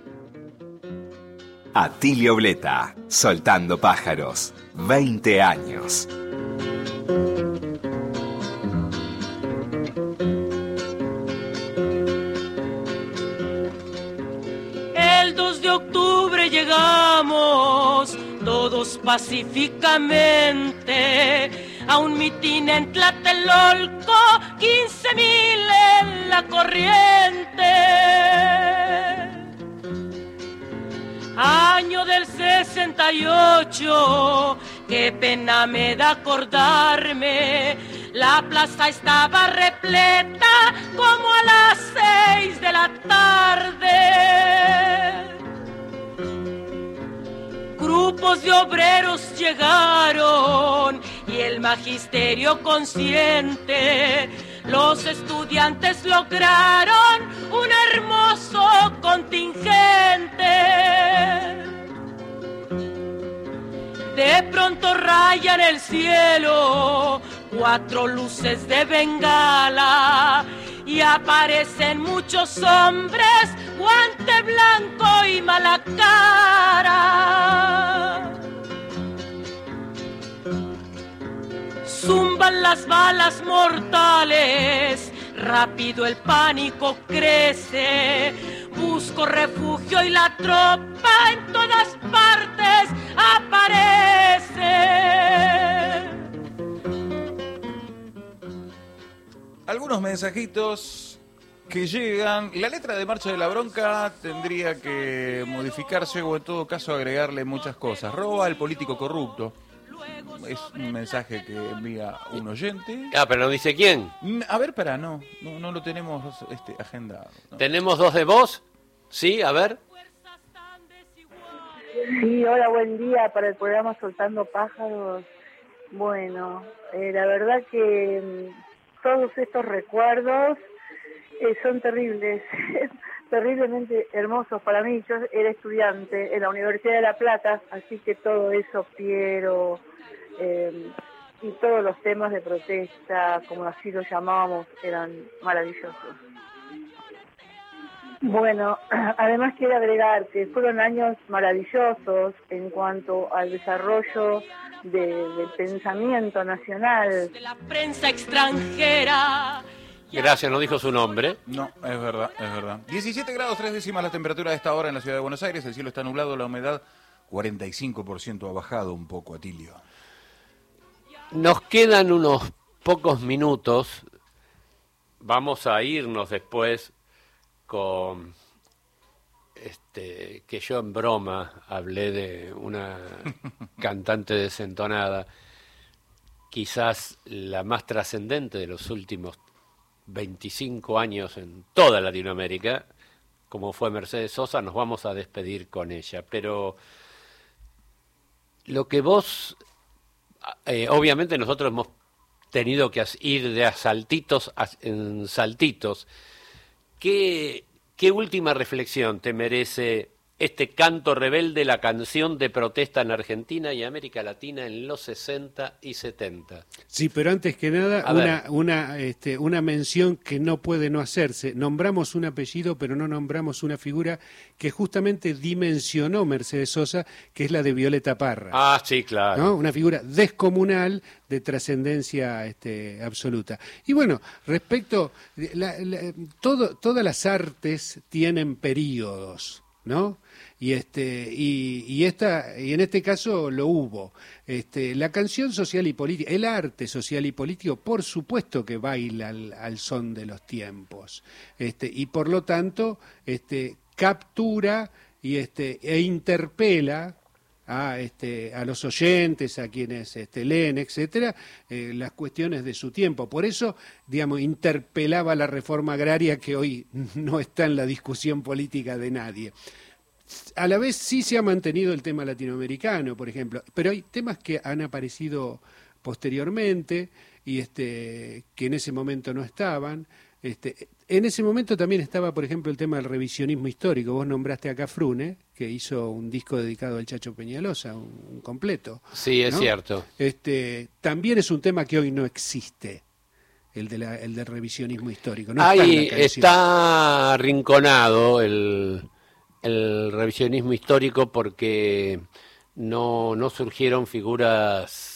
Atilio Bleta, Soltando Pájaros, veinte años. El dos de octubre llegamos todos pacíficamente a un mitin en Tlatelolco, quince mil en la corriente. Año del sesenta y ocho, qué pena me da acordarme, la plaza estaba repleta como a las seis de la tarde. Grupos de obreros llegaron y el magisterio consciente, los estudiantes lograron un hermoso contingente. De pronto rayan el cielo cuatro luces de bengala y aparecen muchos hombres, guante blanco y mala cara. Zumban las balas mortales, rápido el pánico crece, busco refugio y la tropa en todas partes aparece. Algunos mensajitos que llegan. La letra de Marcha de la Bronca tendría que modificarse o en todo caso agregarle muchas cosas. Roba al político corrupto. Es un mensaje que envía un oyente. Ah, pero no dice quién. A ver, para, no, no, no lo tenemos este, agendado. No. ¿Tenemos dos de voz? Sí, a ver. Sí, hola, buen día para el programa Soltando Pájaros. Bueno, eh, la verdad que mmm, todos estos recuerdos eh, son terribles, terriblemente hermosos para mí. Yo era estudiante en la Universidad de La Plata, así que todo eso, Piero, eh, y todos los temas de protesta, como así lo llamábamos, eran maravillosos. Bueno, además quiero agregar que fueron años maravillosos en cuanto al desarrollo de, del pensamiento nacional. De la prensa extranjera. Gracias, no dijo su nombre. No, es verdad, es verdad. diecisiete grados tres décimas la temperatura de esta hora en la ciudad de Buenos Aires. El cielo está nublado, la humedad cuarenta y cinco por ciento, ha bajado un poco, Atilio. Nos quedan unos pocos minutos. Vamos a irnos después con este que yo en broma hablé de una cantante desentonada, quizás la más trascendente de los últimos veinticinco años en toda Latinoamérica, como fue Mercedes Sosa. Nos vamos a despedir con ella, pero lo que vos, eh, obviamente nosotros hemos tenido que ir de a saltitos a, en saltitos. ¿Qué, ¿Qué última reflexión te merece este canto rebelde, la canción de protesta en Argentina y América Latina en los sesenta y setenta? Sí, pero antes que nada, A una, ver. una, este, una mención que no puede no hacerse. Nombramos un apellido, pero no nombramos una figura que justamente dimensionó Mercedes Sosa, que es la de Violeta Parra. Ah, sí, claro. ¿No? Una figura descomunal de trascendencia este, absoluta. Y bueno, respecto, la, la, todo, todas las artes tienen períodos, ¿no? Y este y, y esta y en este caso lo hubo. Este, la canción social y política, el arte social y político, por supuesto que baila al, al son de los tiempos. Este, y por lo tanto, este, captura y este e interpela a este a los oyentes, a quienes este, leen, etcétera, eh, las cuestiones de su tiempo. Por eso, digamos, interpelaba la reforma agraria, que hoy no está en la discusión política de nadie. A la vez sí se ha mantenido el tema latinoamericano, por ejemplo, pero hay temas que han aparecido posteriormente y este que en ese momento no estaban. Este, en ese momento también estaba, por ejemplo, el tema del revisionismo histórico. Vos nombraste a Cafrune, que hizo un disco dedicado al Chacho Peñalosa, un, un completo. Sí, es ¿no? cierto. Este, también es un tema que hoy no existe, el, de la, el del revisionismo histórico. No Ahí está, en la está arrinconado el, el revisionismo histórico porque no, no surgieron figuras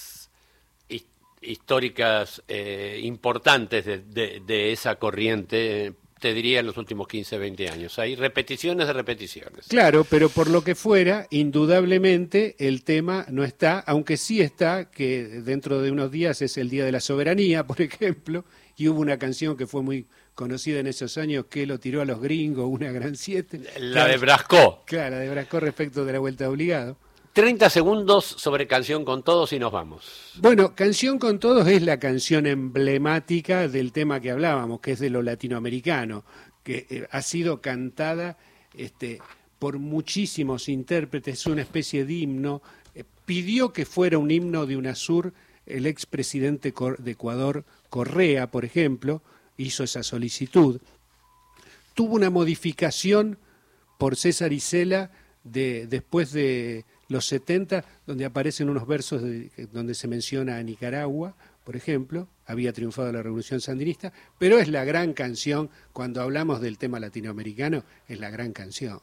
históricas eh, importantes de, de, de esa corriente, te diría en los últimos quince, veinte años. Hay repeticiones de repeticiones. Claro, pero por lo que fuera, indudablemente el tema no está, aunque sí está, que dentro de unos días es el Día de la Soberanía, por ejemplo, y hubo una canción que fue muy conocida en esos años, que lo tiró a los gringos, una gran siete. La claro, de Brasco. Claro, la de Brasco respecto de la vuelta obligado. treinta segundos sobre Canción con Todos y nos vamos. Bueno, Canción con Todos es la canción emblemática del tema que hablábamos, que es de lo latinoamericano, que eh, ha sido cantada este, por muchísimos intérpretes, una especie de himno. Eh, pidió que fuera un himno de UNASUR el expresidente de Ecuador, Correa, por ejemplo, hizo esa solicitud. Tuvo una modificación por César Isela de, después de los setenta, donde aparecen unos versos de, donde se menciona a Nicaragua, por ejemplo, había triunfado la Revolución Sandinista, pero es la gran canción, cuando hablamos del tema latinoamericano, es la gran canción.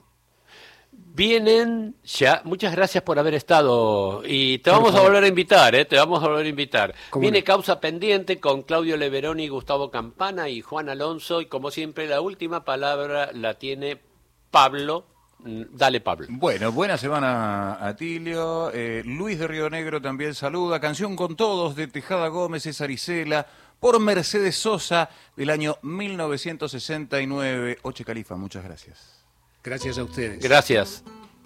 Vienen ya, muchas gracias por haber estado, y te vamos a volver a invitar, ¿eh? te vamos a volver a invitar. Viene no? Causa Pendiente con Claudio Leveroni, Gustavo Campana y Juan Alonso, y como siempre la última palabra la tiene Pablo. Dale, Pablo. Bueno, buena semana, Atilio. Eh, Luis de Río Negro también saluda. Canción con Todos de Tejada Gómez, César Isela, por Mercedes Sosa, del año mil novecientos sesenta y nueve. Oche Califa, muchas gracias. Gracias a ustedes. Gracias.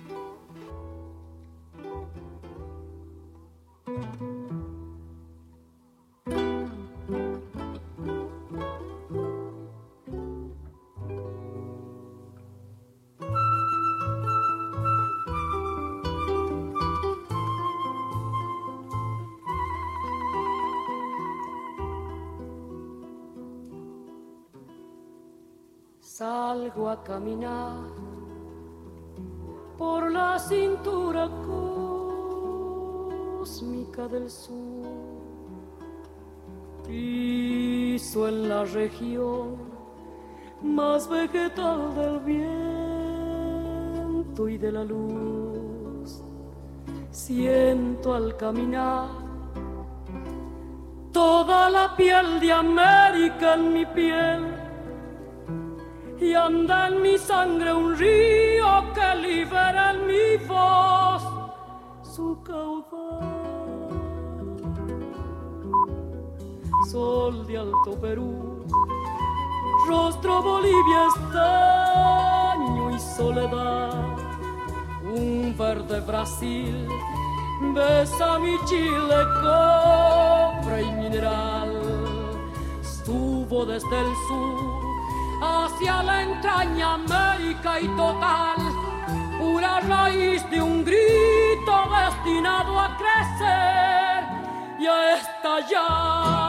Salgo a caminar por la cintura cósmica del sur, piso en la región más vegetal del viento y de la luz. Siento al caminar toda la piel de América en mi piel, y anda en mi sangre un río que libera en mi voz su caudal. Sol de Alto Perú, rostro Bolivia, estaño y soledad, un verde Brasil besa mi Chile, cobre y mineral. Estuvo desde el sur hacia la entraña América y total, pura raíz de un grito destinado a crecer y a estallar.